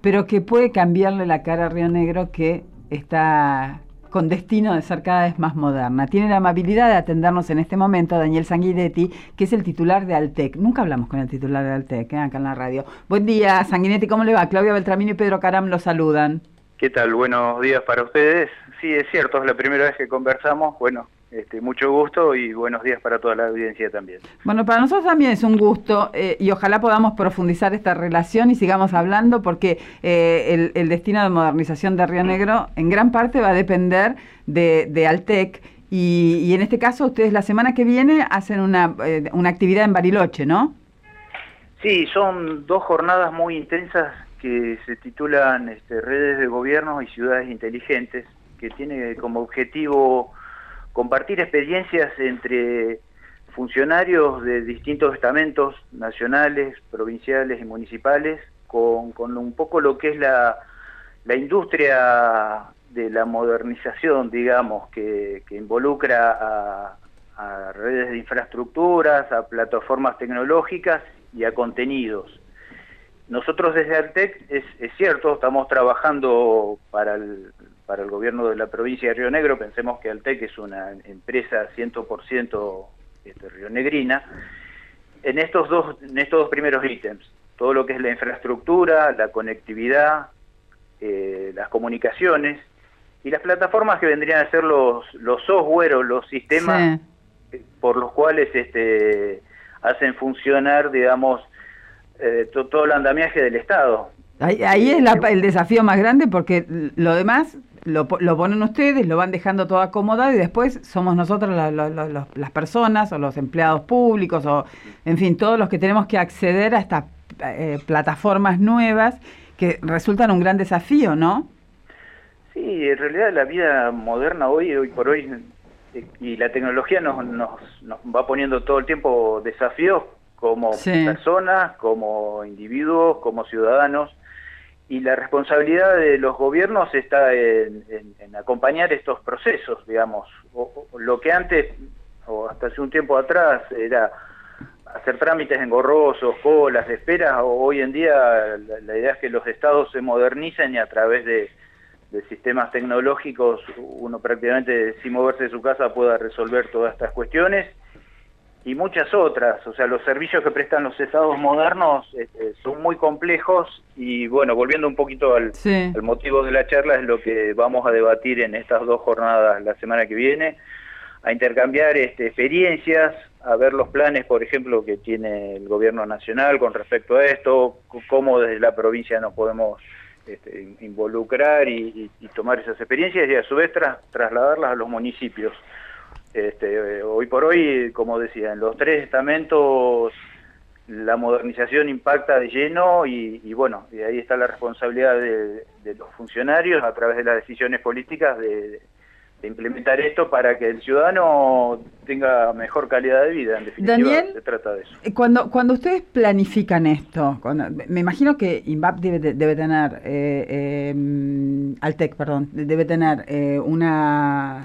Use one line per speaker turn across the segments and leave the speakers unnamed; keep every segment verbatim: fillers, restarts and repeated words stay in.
pero que puede cambiarle la cara a Río Negro, que está con destino de ser cada vez más moderna. Tiene la amabilidad de atendernos en este momento Daniel Sanguinetti, que es el titular de Altec. Nunca hablamos con el titular de Altec, ¿eh? Acá en la radio. Buen día, Sanguinetti, ¿cómo le va? Claudia Beltramino y Pedro Caram los saludan.
¿Qué tal? Buenos días para ustedes. Sí, es cierto, es la primera vez que conversamos. Bueno, este, mucho gusto y buenos días para toda la audiencia también.
Bueno, para nosotros también es un gusto eh, y ojalá podamos profundizar esta relación y sigamos hablando, porque eh, el, el destino de modernización de Río Negro en gran parte va a depender de, de Altec y, y en este caso ustedes la semana que viene hacen una, eh, una actividad en Bariloche, ¿no?
Sí, son dos jornadas muy intensas que se titulan este, Redes de Gobierno y Ciudades Inteligentes, que tiene como objetivo compartir experiencias entre funcionarios de distintos estamentos nacionales, provinciales y municipales, con, con un poco lo que es la, la industria de la modernización, digamos, que, que involucra a, a redes de infraestructuras, a plataformas tecnológicas y a contenidos. Nosotros desde Altec, es, es cierto, estamos trabajando para el, para el gobierno de la provincia de Río Negro. Pensemos que Altec es una empresa cien por ciento este, rionegrina. En estos, dos, en estos dos primeros ítems, todo lo que es la infraestructura, la conectividad, eh, las comunicaciones y las plataformas que vendrían a ser los, los software o los sistemas sí. por los cuales este, hacen funcionar, digamos, Eh, to, todo el andamiaje del Estado.
Ahí, ahí es la, el desafío más grande, porque lo demás lo, lo ponen ustedes, lo van dejando todo acomodado y después somos nosotros la, la, la, la, las personas o los empleados públicos o, en fin, todos los que tenemos que acceder a estas eh, plataformas nuevas que resultan un gran desafío, ¿no?
Sí, en realidad la vida moderna hoy, hoy por hoy, y la tecnología nos, nos, nos va poniendo todo el tiempo desafíos como sí. personas, como individuos, como ciudadanos, y la responsabilidad de los gobiernos está en, en, en acompañar estos procesos, digamos. O, o, lo que antes, o hasta hace un tiempo atrás, era hacer trámites engorrosos, colas de espera, o hoy en día la, la idea es que los estados se modernicen y a través de, de sistemas tecnológicos uno prácticamente sin moverse de su casa pueda resolver todas estas cuestiones, y muchas otras. O sea, los servicios que prestan los estados modernos este, son muy complejos y, bueno, volviendo un poquito al, sí. al motivo de la charla, es lo que vamos a debatir en estas dos jornadas la semana que viene, a intercambiar este, experiencias, a ver los planes, por ejemplo, que tiene el gobierno nacional con respecto a esto, cómo desde la provincia nos podemos este, involucrar y, y, y tomar esas experiencias y a su vez tras, trasladarlas a los municipios. Este, hoy por hoy, como decía, en los tres estamentos la modernización impacta de lleno y, y bueno, y ahí está la responsabilidad de, de los funcionarios a través de las decisiones políticas de, de implementar esto para que el ciudadano tenga mejor calidad de vida. En definitiva,
Daniel,
se trata de eso.
Cuando, cuando ustedes planifican esto, cuando, me imagino que INVAP debe, debe tener, eh, eh, Altec, perdón, debe tener eh, una...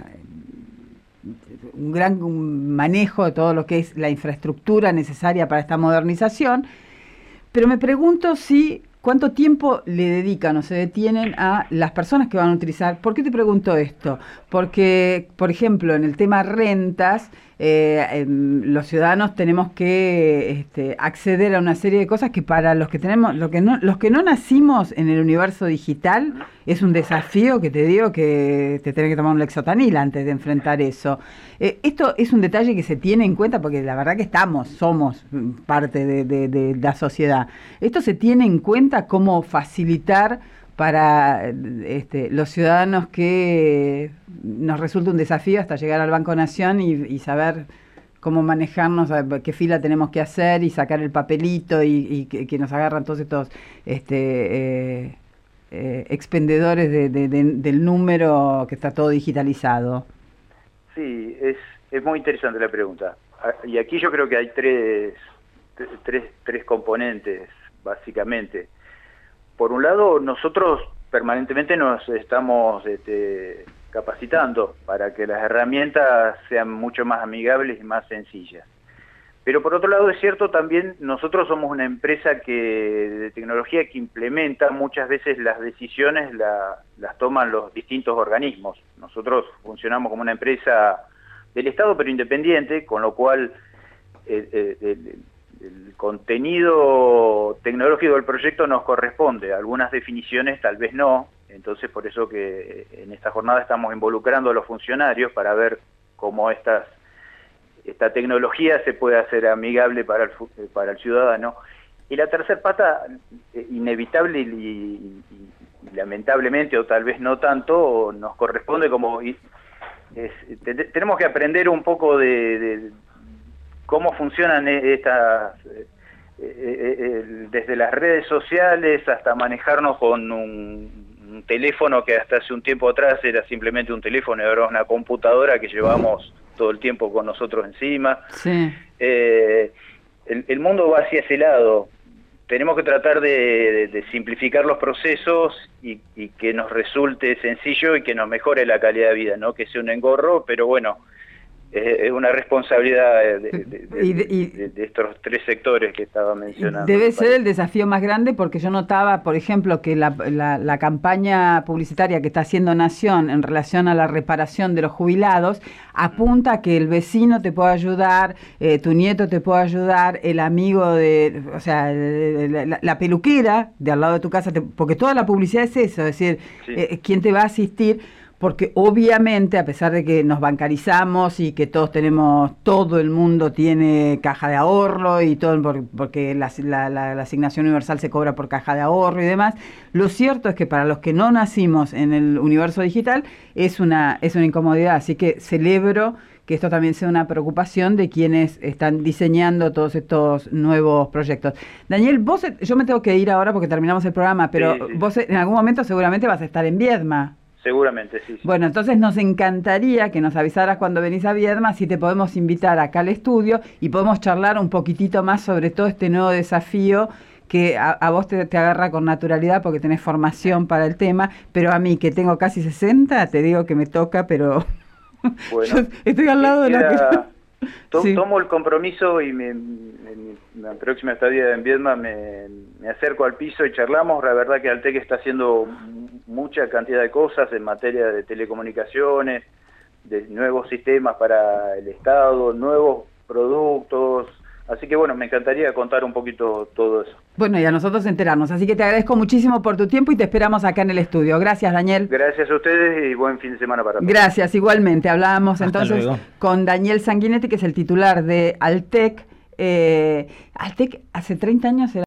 un gran manejo de todo lo que es la infraestructura necesaria para esta modernización, pero me pregunto si cuánto tiempo le dedican o se detienen a las personas que van a utilizar. ¿Por qué te pregunto esto? Porque, por ejemplo, en el tema rentas, eh, eh, los ciudadanos tenemos que este, acceder a una serie de cosas que para los que tenemos, lo que no, los que no nacimos en el universo digital, es un desafío que te digo que te tenés que tomar un Lexotanil antes de enfrentar eso. Eh, esto es un detalle que se tiene en cuenta porque la verdad que estamos, somos parte de, de, de la sociedad. Esto se tiene en cuenta cómo facilitar para este, los ciudadanos que nos resulta un desafío hasta llegar al Banco Nación y, y saber cómo manejarnos, qué fila tenemos que hacer y sacar el papelito y, y que, que nos agarran todos estos este, eh, eh, expendedores de, de, de, del número que está todo digitalizado.
Sí, es, es muy interesante la pregunta. Y aquí yo creo que hay tres, tres, tres componentes, básicamente. Por un lado, nosotros permanentemente nos estamos este, capacitando para que las herramientas sean mucho más amigables y más sencillas. Pero por otro lado es cierto también, nosotros somos una empresa que de tecnología que implementa muchas veces las decisiones, la, las toman los distintos organismos. Nosotros funcionamos como una empresa del Estado pero independiente, con lo cual el, el, el, el contenido tecnológico del proyecto nos corresponde, algunas definiciones tal vez no, entonces por eso que en esta jornada estamos involucrando a los funcionarios para ver cómo estas esta tecnología se puede hacer amigable para el, para el ciudadano. Y la tercera pata, inevitable y, y, y lamentablemente, o tal vez no tanto, nos corresponde como... Es, te, tenemos que aprender un poco de, de cómo funcionan estas... Eh, eh, desde las redes sociales hasta manejarnos con un, un teléfono que hasta hace un tiempo atrás era simplemente un teléfono, ahora es una computadora que llevamos todo el tiempo con nosotros encima.
Sí.
Eh, el, el mundo va hacia ese lado. Tenemos que tratar de, de, de simplificar los procesos y, y que nos resulte sencillo y que nos mejore la calidad de vida, no que sea un engorro, pero bueno, es, es una responsabilidad de, de, de,
y de, y,
de, de estos tres sectores que estaba mencionando.
Debe ser el desafío más grande, porque yo notaba, por ejemplo, que la, la, la campaña publicitaria que está haciendo Nación en relación a la reparación de los jubilados apunta a que el vecino te puede ayudar, eh, tu nieto te puede ayudar, el amigo de, o sea, la, la, la peluquera de al lado de tu casa, te, porque toda la publicidad es eso, es decir, sí. eh, quién te va a asistir. Porque obviamente, a pesar de que nos bancarizamos y que todos tenemos, todo el mundo tiene caja de ahorro y todo, porque la, la, la, la asignación universal se cobra por caja de ahorro y demás, lo cierto es que para los que no nacimos en el universo digital es una, es una incomodidad. Así que celebro que esto también sea una preocupación de quienes están diseñando todos estos nuevos proyectos. Daniel, vos, yo me tengo que ir ahora porque terminamos el programa, pero sí, sí. vos en algún momento seguramente vas a estar en Viedma.
Seguramente, sí, sí.
Bueno, entonces nos encantaría que nos avisaras cuando venís a Viedma, si te podemos invitar acá al estudio y podemos charlar un poquitito más sobre todo este nuevo desafío que a, a vos te, te agarra con naturalidad porque tenés formación para el tema, pero a mí que tengo casi sesenta, te digo que me toca, pero
bueno,
yo estoy al lado de la que...
To,
sí.
Tomo el compromiso y me, en la próxima estadía en Viedma me, me acerco al piso y charlamos. La verdad que Altec está haciendo mucha cantidad de cosas en materia de telecomunicaciones, de nuevos sistemas para el Estado, nuevos productos. Así que bueno, me encantaría contar un poquito todo eso.
Bueno, y a nosotros enterarnos. Así que te agradezco muchísimo por tu tiempo y te esperamos acá en el estudio. Gracias, Daniel.
Gracias a ustedes y buen fin de semana para todos.
Gracias, igualmente. Hablábamos
Hasta
entonces
luego.
con Daniel Sanguinetti, que es el titular de Altec. Eh, Altec hace treinta años era